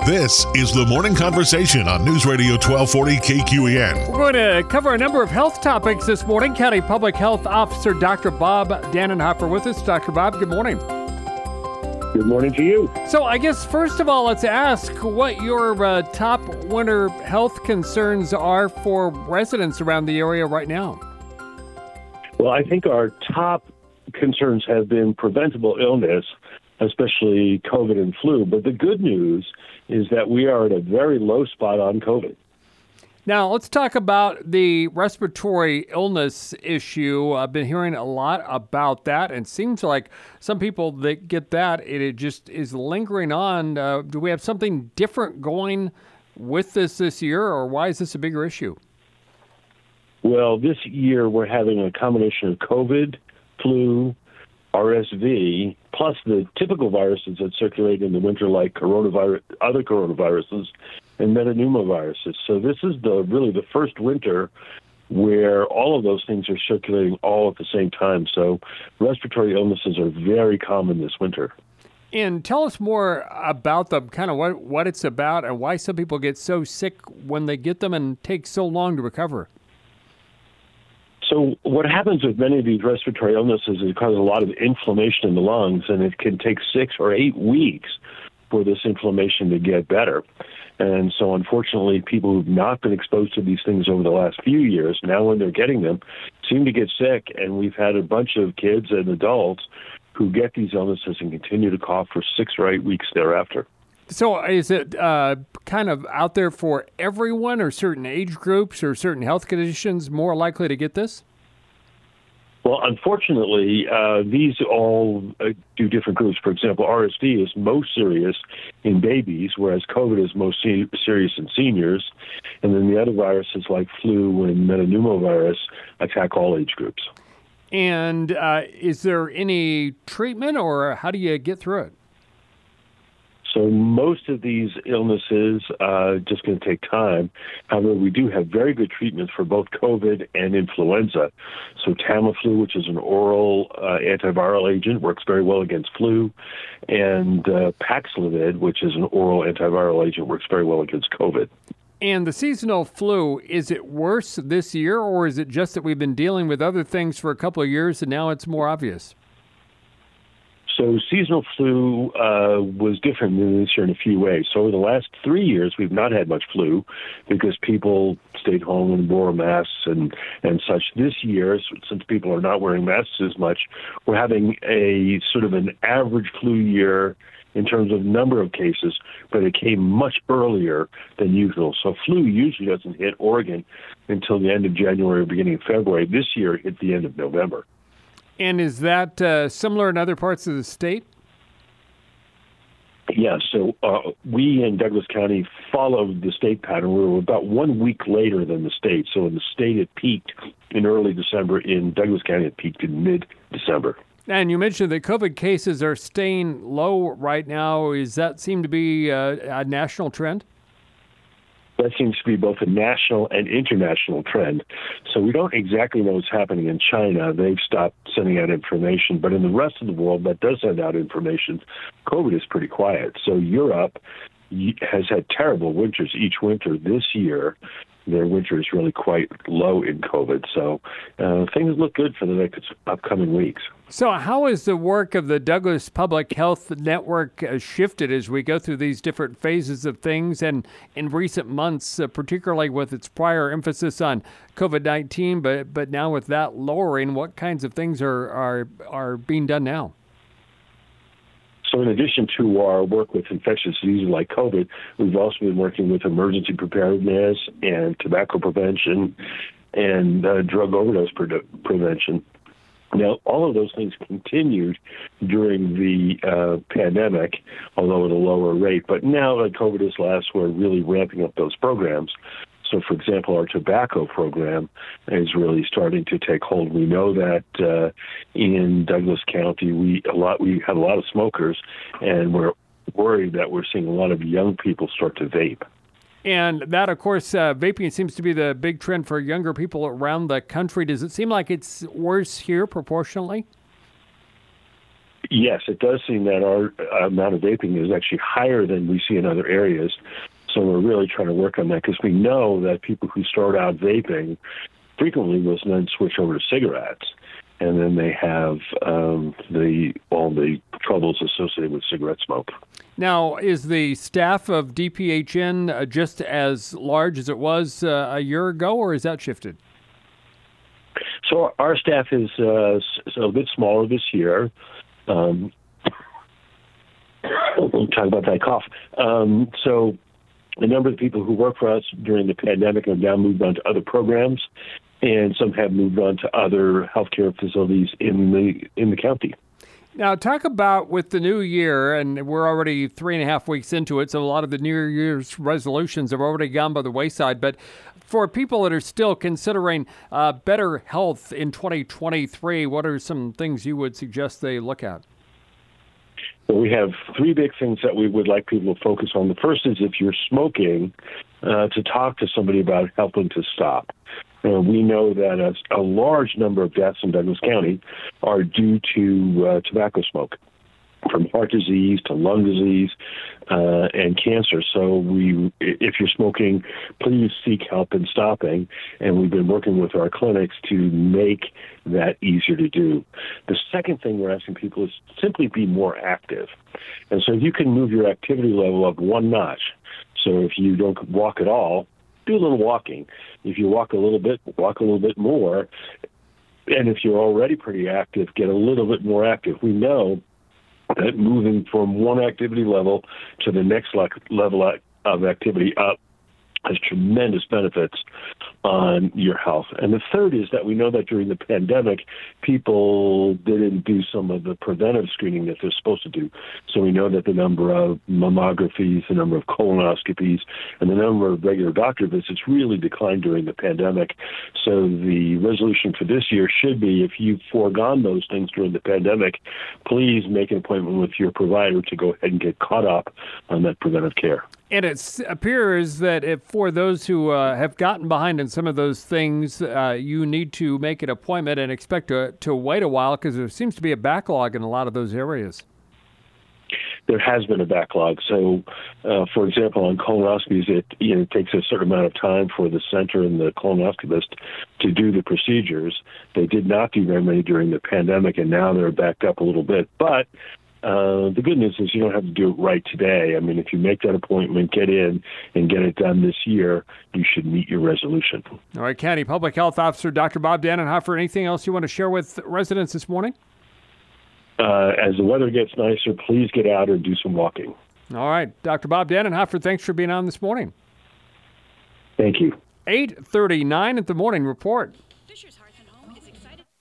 This is the Morning Conversation on News Radio 1240 KQEN. We're going to cover a number of health topics this morning. County Public Health Officer Dr. Bob Dannenhofer with us. Dr. Bob, good morning. Good morning to you. So I guess first of all, let's ask what your top winter health concerns are for residents around the area right now. Well, I think our top concerns have been preventable illness, especially COVID and flu. But the good news is that we are at a very low spot on COVID. Now, let's talk about the respiratory illness issue. I've been hearing a lot about that, and it seems like some people that get that, it just is lingering on. Do we have something different going with this year, or why is this a bigger issue? Well, this year we're having a combination of COVID, flu, RSV, plus the typical viruses that circulate in the winter, like coronavirus, other coronaviruses, and metapneumoviruses. So this is really the first winter where all of those things are circulating all at the same time. So respiratory illnesses are very common this winter. And tell us more about them, kind of what it's about and why some people get so sick when they get them and take so long to recover. So what happens with many of these respiratory illnesses is it causes a lot of inflammation in the lungs, and it can take 6 or 8 weeks for this inflammation to get better. And so unfortunately, people who've not been exposed to these things over the last few years, now when they're getting them, seem to get sick. And we've had a bunch of kids and adults who get these illnesses and continue to cough for 6 or 8 weeks thereafter. So is it kind of out there for everyone, or certain age groups or certain health conditions more likely to get this? Well, unfortunately, these all do different groups. For example, RSV is most serious in babies, whereas COVID is most serious in seniors. And then the other viruses like flu and metapneumovirus attack all age groups. And is there any treatment, or how do you get through it? So most of these illnesses just going to take time. However, we do have very good treatments for both COVID and influenza. So Tamiflu, which is an oral antiviral agent, works very well against flu. And Paxlovid, which is an oral antiviral agent, works very well against COVID. And the seasonal flu, is it worse this year, or is it just that we've been dealing with other things for a couple of years and now it's more obvious? So seasonal flu was different than this year in a few ways. So over the last 3 years, we've not had much flu because people stayed home and wore masks and such. This year, since people are not wearing masks as much, we're having a sort of an average flu year in terms of number of cases, but it came much earlier than usual. So flu usually doesn't hit Oregon until the end of January or beginning of February. This year, it hit the end of November. And is that similar in other parts of the state? Yeah, so we in Douglas County followed the state pattern. We were about 1 week later than the state. So in the state, it peaked in early December. In Douglas County, it peaked in mid-December. And you mentioned that COVID cases are staying low right now. Does that seem to be a national trend? That seems to be both a national and international trend. So we don't exactly know what's happening in China. They've stopped sending out information. But in the rest of the world that does send out information, COVID is pretty quiet. So Europe has had terrible winters each winter. This year, their winter is really quite low in COVID. So things look good for the next upcoming weeks. So how has the work of the Douglas Public Health Network shifted as we go through these different phases of things, and in recent months, particularly with its prior emphasis on COVID-19, but now with that lowering, what kinds of things are being done now? So in addition to our work with infectious diseases like COVID, we've also been working with emergency preparedness and tobacco prevention and drug overdose prevention. Now, all of those things continued during the pandemic, although at a lower rate. But now that COVID is last, we're really ramping up those programs. So, for example, our tobacco program is really starting to take hold. We know that in Douglas County, we have a lot of smokers, and we're worried that we're seeing a lot of young people start to vape. And that, of course, vaping seems to be the big trend for younger people around the country. Does it seem like it's worse here proportionally? yes, it does seem that our amount of vaping is actually higher than we see in other areas. So we're really trying to work on that because we know that people who start out vaping frequently will then switch over to cigarettes, and then they have all the troubles associated with cigarette smoke. Now, is the staff of DPHN just as large as it was a year ago, or is that shifted? So our staff is a bit smaller this year. We'll talk about that cough. So a number of people who work for us during the pandemic have now moved on to other programs, and some have moved on to other healthcare facilities in the county. Now, talk about with the new year, and we're already 3.5 weeks into it, so a lot of the New Year's resolutions have already gone by the wayside. But for people that are still considering better health in 2023, what are some things you would suggest they look at? Well, we have three big things that we would like people to focus on. The first is if you're smoking, to talk to somebody about helping to stop. We know that a large number of deaths in Douglas County are due to tobacco smoke, from heart disease to lung disease and cancer. So if you're smoking, please seek help in stopping. And we've been working with our clinics to make that easier to do. The second thing we're asking people is simply be more active. And so you can move your activity level up one notch. So if you don't walk at all, do a little walking. If you walk a little bit, walk a little bit more. And if you're already pretty active, get a little bit more active. We know that moving from one activity level to the next level of activity up has tremendous benefits on your health. And the third is that we know that during the pandemic, people didn't do some of the preventive screening that they're supposed to do. So we know that the number of mammographies, the number of colonoscopies, and the number of regular doctor visits really declined during the pandemic. So the resolution for this year should be, if you've foregone those things during the pandemic, please make an appointment with your provider to go ahead and get caught up on that preventive care. And it appears that for those who have gotten behind in some of those things, you need to make an appointment and expect to wait a while because there seems to be a backlog in a lot of those areas. There has been a backlog. So, for example, on colonoscopies, it takes a certain amount of time for the center and the colonoscopist to do the procedures. They did not do very many during the pandemic, and now they're backed up a little bit. But the good news is you don't have to do it right today. I mean, if you make that appointment, get in and get it done this year, you should meet your resolution. All right, County Public Health Officer Dr. Bob Dannenhofer, anything else you want to share with residents this morning? As the weather gets nicer, please get out and do some walking. All right. Dr. Bob Dannenhofer, thanks for being on this morning. Thank you. 8:39 at the Morning Report.